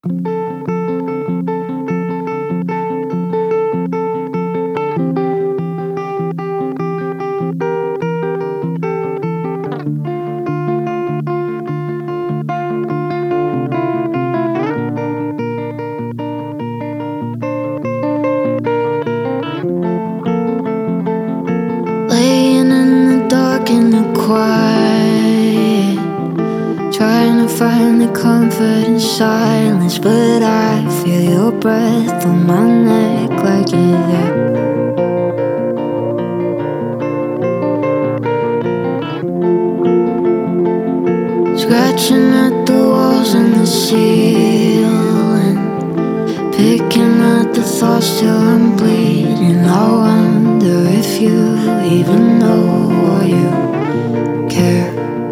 Laying in the dark in the quiet, trying to find the comfort in silence, but I feel your breath on my neck like you're there. Scratching at the walls and the ceiling, picking at the thoughts till I'm bleeding. I wonder if you even know or you care.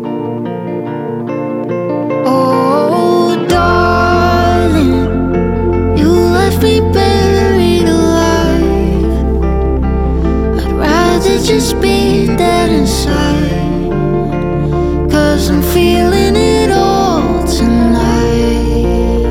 Oh, darling, you left me buried alive. I'd rather just be dead inside, 'cause I'm feeling it all tonight.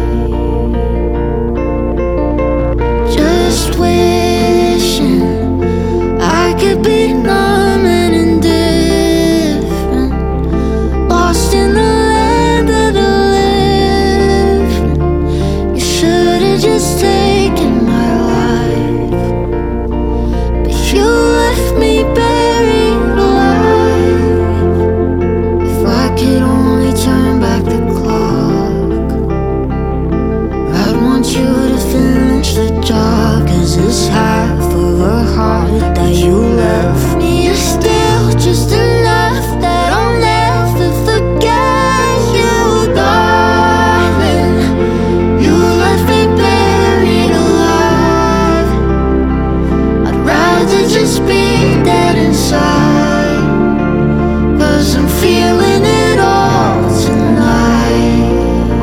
Just wishing I could be numb and indifferent, lost in the land of the living. You should've just taken my life, but you left me buried alive. If I could only turn back the clock, I'd want you to finish the job, 'cause this half of a heart that you left me is still just enough that I'll never forget you, darling. You left me buried alive. I'd rather just be dead inside, 'cause I'm feeling it all tonight.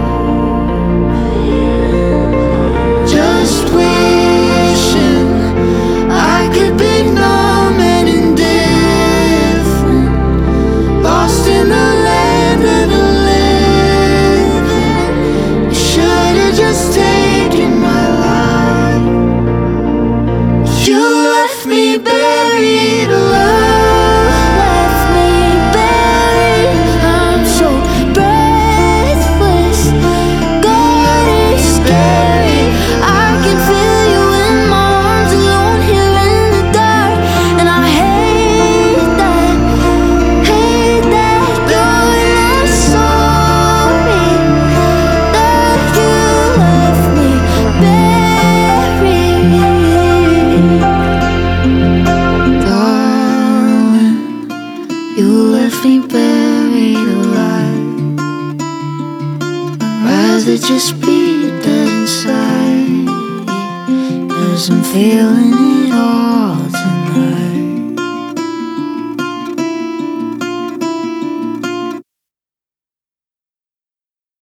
Just wishing I could be numb and indifferent, lost in the land of the living. You should've just taken my life. You left me buried alive, left me buried. I'm so breathless. God, it's scary. I can feel you in my arms, alone here in the dark, and I hate that you're not sorry that you left me buried. Darling, you left me buried alive. I'd rather just be dead inside, 'cause I'm feeling it all